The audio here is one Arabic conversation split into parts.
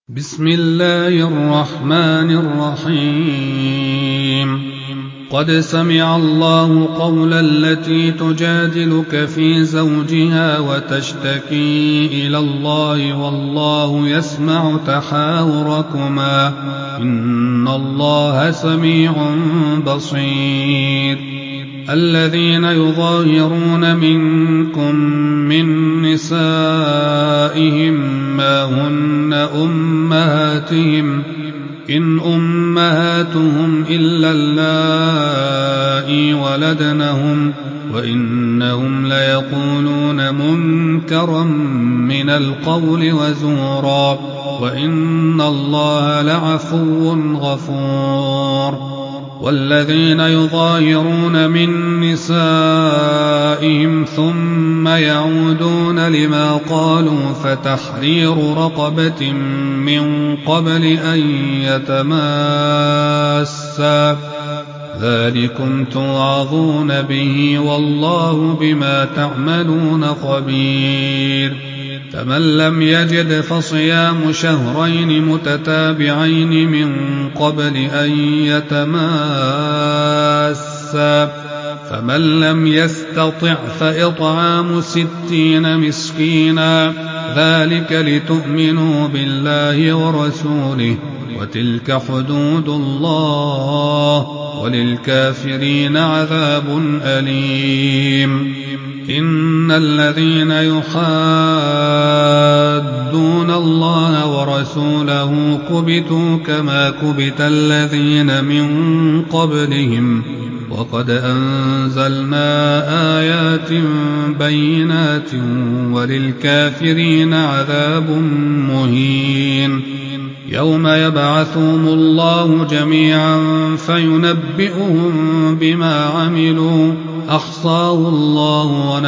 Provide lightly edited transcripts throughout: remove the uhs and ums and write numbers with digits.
بسم الله الرحمن الرحيم قد سمع الله قول التي تجادلك في زوجها وتشتكي إلى الله والله يسمع تحاوركما إن الله سميع بصير الذين يظاهرون منكم من نسائهم ما هن أمهاتهم إن أمهاتهم إلا اللائي ولدنهم وإنهم ليقولون منكرا من القول وزورا وإن الله لعفو غفور والذين يظاهرون من نسائهم ثم يعودون لما قالوا فتحرير رقبة من قبل أن يتماسا ذلكم توعظون به والله بما تعملون خبير فمن لم يجد فصيام شهرين متتابعين من قبل أن يتماسا فمن لم يستطع فإطعام 60 مسكينا ذلك لتؤمنوا بالله ورسوله وتلك حدود الله وللكافرين عذاب أليم إن الذين يحادون الله ورسوله كبتوا كما كبت الذين من قبلهم وقد أنزلنا آيات بينات وللكافرين عذاب مهين يوم يبعثهم الله جميعا فينبئهم بما عملوا أحصاه الله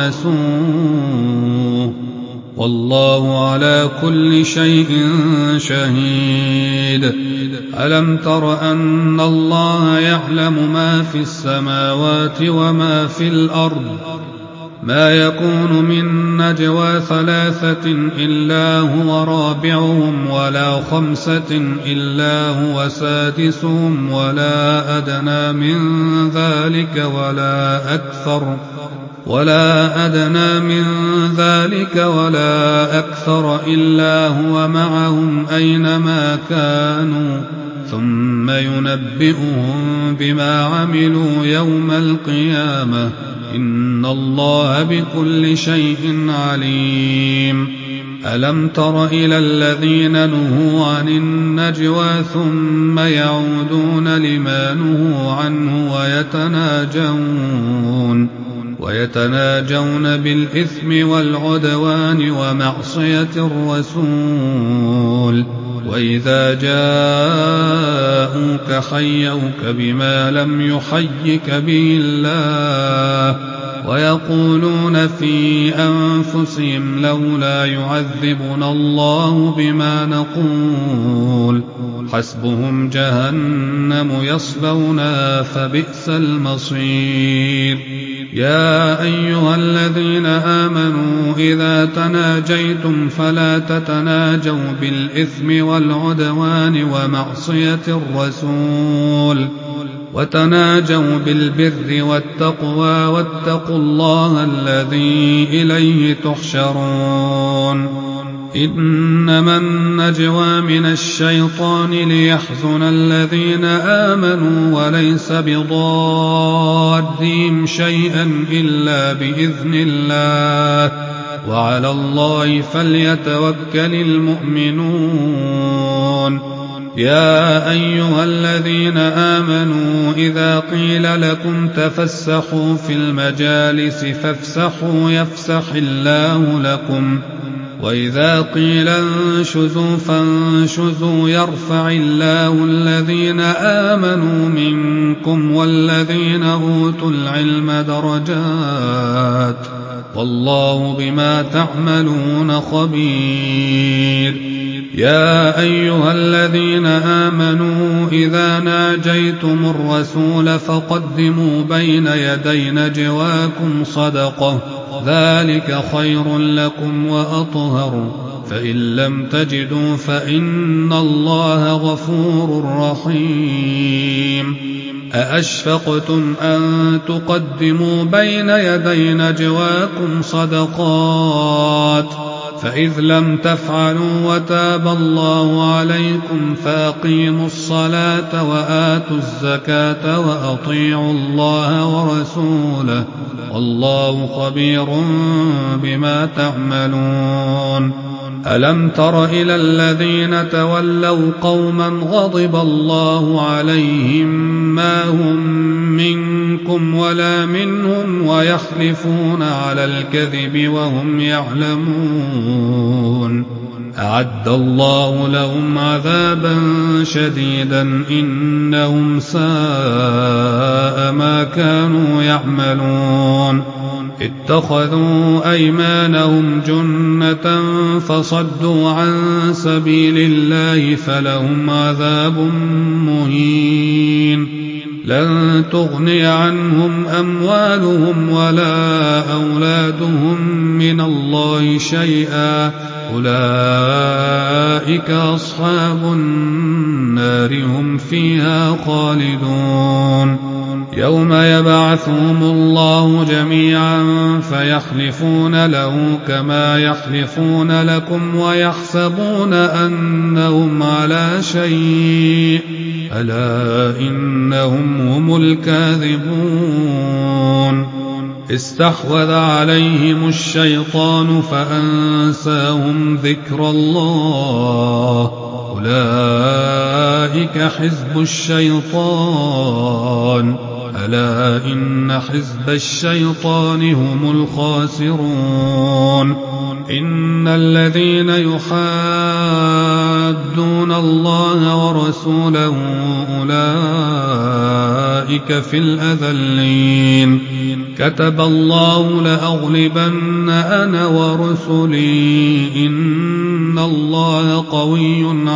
ونسوه والله على كل شيء شهيد ألم تر أن الله يعلم ما في السماوات وما في الأرض ما يكون من نجوى 3 إلا هو رابعهم ولا 5 إلا هو سادسهم ولا أدنى من ذلك ولا أكثر إلا هو معهم أينما كانوا ثم ينبئهم بما عملوا يوم القيامة إن الله بكل شيء عليم ألم تر إلى الذين نهوا عن النجوى ثم يعودون لما نهوا عنه ويتناجون بالإثم والعدوان ومعصية الرسول وإذا جاءوك حيوك بما لم يحيك به الله ويقولون في أنفسهم لولا يعذبنا الله بما نقول حسبهم جهنم يصلونها فبئس المصير يا أيها الذين آمنوا إذا تناجيتم فلا تتناجوا بالإثم والعدوان ومعصية الرسول وتناجوا بالبر والتقوى واتقوا الله الذي إليه تحشرون إنما النجوى من الشيطان ليحزن الذين آمنوا وليس بضادهم شيئا إلا بإذن الله وعلى الله فليتوكل المؤمنون يا أيها الذين آمنوا إذا قيل لكم تفسحوا في المجالس فافسحوا يفسح الله لكم وإذا قيل انشزوا فانشزوا يرفع الله الذين آمنوا منكم والذين أوتوا العلم درجات والله بما تعملون خبير يا أيها الذين آمنوا إذا ناجيتم الرسول فقدموا بين يدي نجواكم صدقة ذلك خير لكم وأطهر فإن لم تجدوا فإن الله غفور رحيم أأشفقتم أن تقدموا بين يدي نجواكم صدقات فإذ لم تفعلوا وتاب الله عليكم فأقيموا الصلاة وآتوا الزكاة وأطيعوا الله ورسوله والله خبير بما تعملون ألم تر إلى الذين تولوا قوما غضب الله عليهم ما هم منكم ولا منهم ويحلفون على الكذب وهم يعلمون أعد الله لهم عذابا شديدا إنهم ساء ما كانوا يعملون اتخذوا أيمانهم جنة فصدوا عن سبيل الله فلهم عذاب مهين لن تغني عنهم أموالهم ولا أولادهم من الله شيئا أولئك أصحاب النار هم فيها خالدون يوم يبعثهم الله جميعا فيحلفون له كما يحلفون لكم ويحسبون أنهم على شيء ألا إنهم هم الكاذبون استحوذ عليهم الشيطان فأنساهم ذكر الله أولئك حزب الشيطان ألا إن حزب الشيطان هم الخاسرون إن الذين يحادون الله ورسوله أولئك في الأذلين كتب الله لأغلبن أنا ورسلي إن الله قوي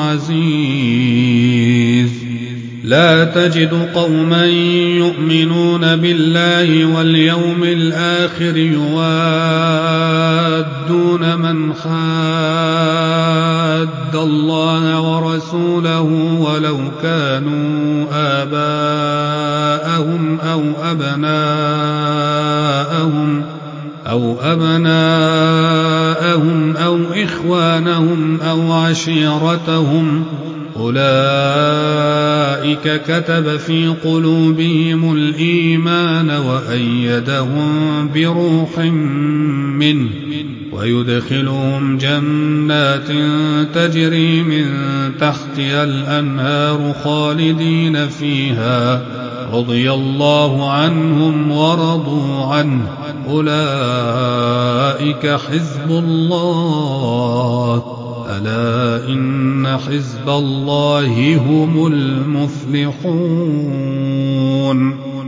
عزيز لا تجد قوما يؤمنون بالله واليوم الآخر يوادون من حاد الله ورسوله ولو كانوا آباءهم أو أبناءهم أو إخوانهم أو عشيرتهم أولئك كتب في قلوبهم الإيمان وأيدهم بروح منه ويدخلهم جنات تجري من تحتها الأنهار خالدين فيها رضي الله عنهم ورضوا عنه أولئك حزب الله ألا إن حزب الله هم المفلحون